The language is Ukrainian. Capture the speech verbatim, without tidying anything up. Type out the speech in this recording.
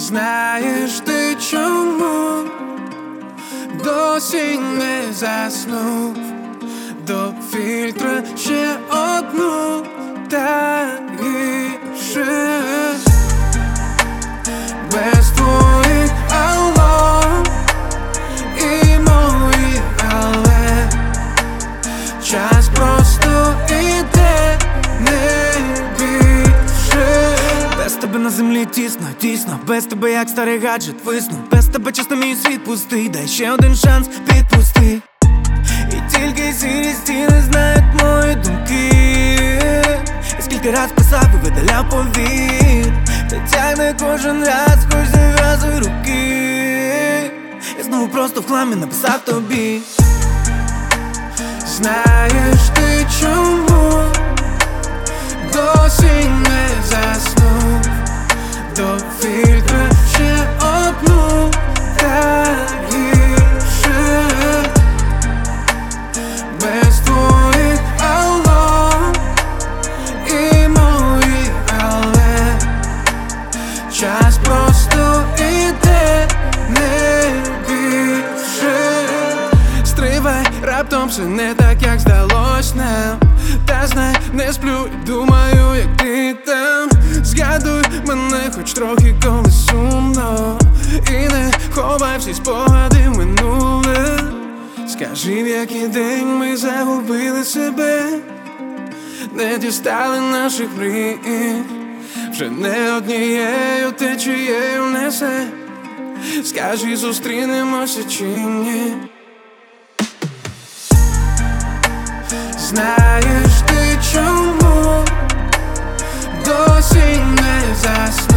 Знаєш ти чому досі не заснув? До фільтра ще одну та гірше. Без твоїх алло і моїх але час просто іде не більше. Без тебе на землі тісно, тісно. Без тебе як старий гаджет висну. Без тебе чесно мій світ пустий. Дай ще один шанс, підпусти. І тільки сірі стіни знають мої думки. І скільки раз писав і видаляв повір. Та тягне кожен раз, хоч зав'язуй руки. Я знову просто в хламі написав тобі. Знаєш ти чому досі не заснув? До фільтра ще одну та гірше. Без твоїх алло і моїх але час просто іде не більше. Стривай, раптом все не так, як здалось нам. Та знай, не сплю і думаю, як ти там. Згадуй мене хоч трохи, коли сумно. І не ховай всі спогади в минуле. Скажи, в який день ми загубили себе, не дістали наших мрій. Вже не однією течією несе. Скажи, зустрінемося чи ні? Знаєш ти чому досі не заснув?